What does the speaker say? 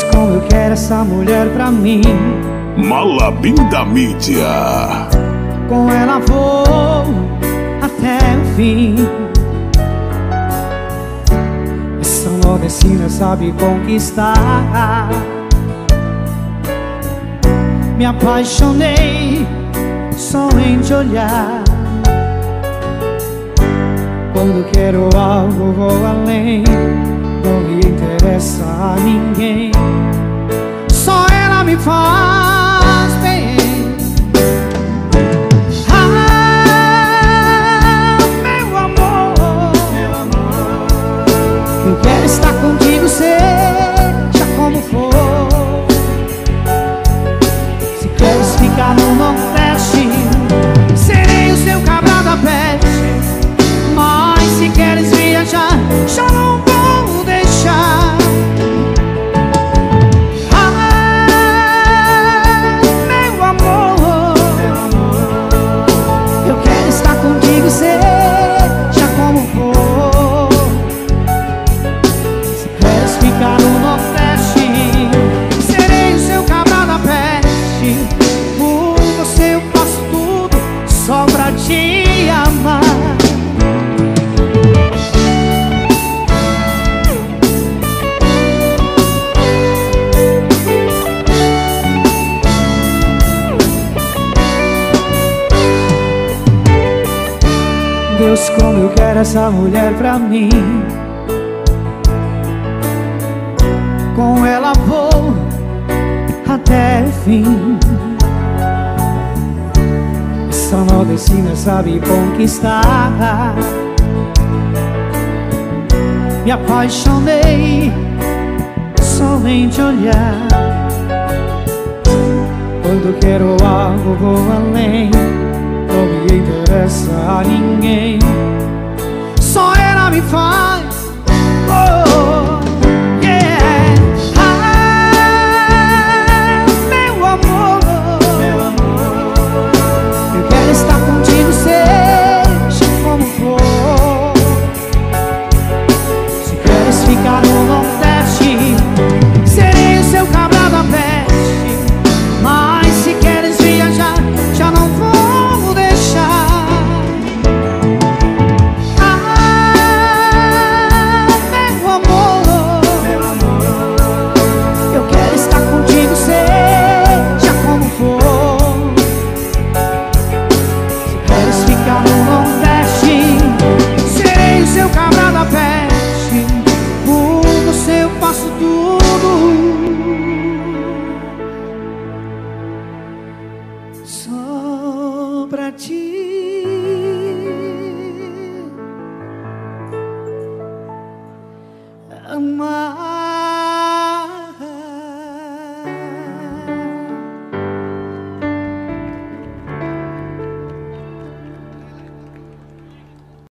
como eu quero essa mulher pra mim. Malabim da mídia. Com ela vou até o fim. Essa nordestina sabe conquistar. Me apaixonei só em te olhar. Quando quero algo vou além. Não me interessa a ninguém. Só ela me faz bem. Ah, meu amor, eu quero estar contigo, seja como for. Se queres ficar no Nordeste, serei o seu cabra da peste. Mas se queres viajar, já não vou deixar. Ah, meu amor, eu quero estar contigo, seja como for. Se queres ficar no Nordeste, serei o seu cabra da peste. Por você eu faço tudo só pra te amar. Deus, como eu quero essa mulher pra mim. Com ela vou até o fim. Essa nordestina sabe conquistar. Me apaixonei só em te olhar. Quando quero algo vou além. Não me interessa a ninguém. Só ela me faz. Oh, yeah. Ah, meu amor, eu quero estar contigo, seja como for. Se queres ficar no Nordeste, serei o seu cabra da peste. Mas se queres viajar, já não vou. Só pra ti.